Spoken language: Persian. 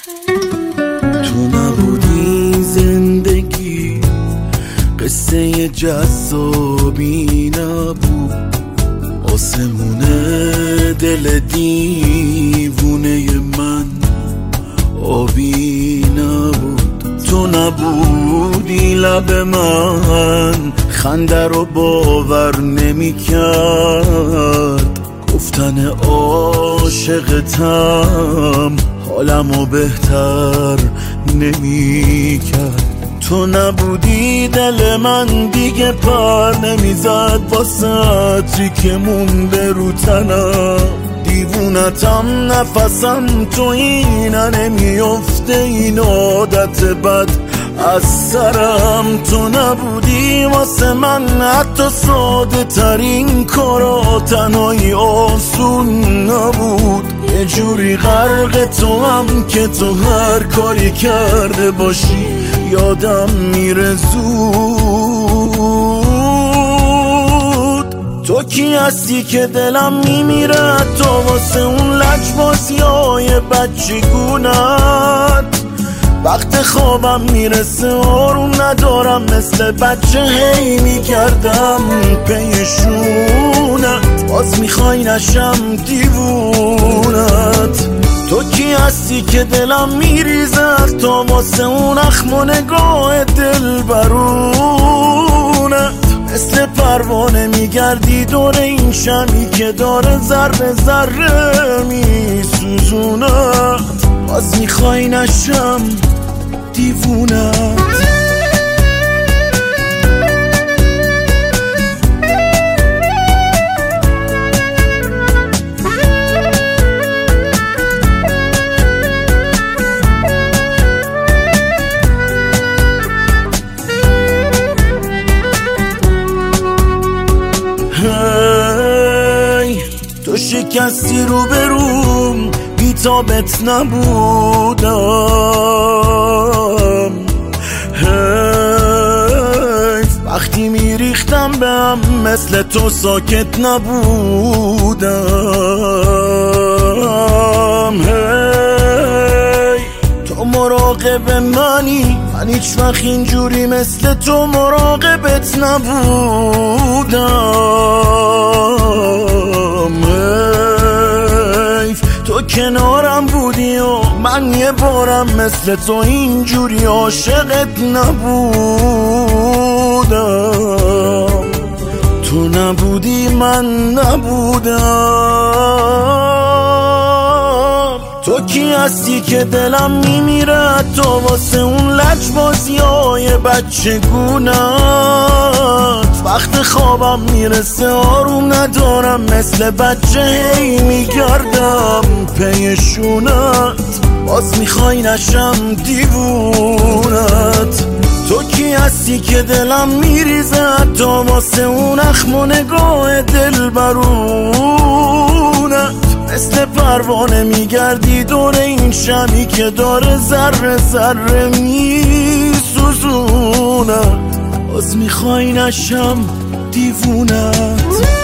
تو نبودی زندگی قصه جذابی نبود، آسمونه دل دیوونه من آبی نبود. تو نبودی لب من خنده رو باور نمی کرد، گفتن عاشقتم حالمو بهتر نمی کرد. تو نبودی دل من دیگه پر نمیزد واسه عطری که مونده رو تنم، دیوونتم نفسم تو اینه نمیفته این عادت بد از سرم. تو نبودی واسه من حتی ساده ترین کارا تنهایی آسون نبود، یه جوری غرق تو هم که تو هر کاری کرده باشی یادم میره زود. تو کی هستی که دلم میمیره تو واسه اون لجبازیای بچگونت، وقت خوابم میرسه آروم ندارم مثل بچه هی میکردم پیشونت، باز میخوای نشم دیوونت. تو کی هستی که دلم میریزه تا واسه اون اخم و نگاه دل برونت، مثل پروانه میگردی دور این شمی که داره ذره ذره میسوزونت، باز میخوای نشم دیوونت. تو شکستی رو بروم بی‌تابت نبودم، وقتی میریختم به هم مثل تو ساکت نبودم. تو مراقب منی، من هیچ وقت اینجوری مثل تو مراقبت نبودم. تو کنارم بودی و من یه بارم مثل تو اینجوری عاشقت نبودم. تو نبودی من نبودم. تو کی هستی که دلم میمیره تو واسه اون لجبازیای بچگونت، وقت خوابم میرسه آروم ندارم مثل بچه هی میگردم پیشونت، باز میخوای نشم دیوونت. تو کی هستی که دلم میریزه تا واسه اون اخم و نگاه دل برونت، مثل پروانه میگردی دور این شمی که داره ذره ذره میسوزونت، باز میخوای نشم دیوونت.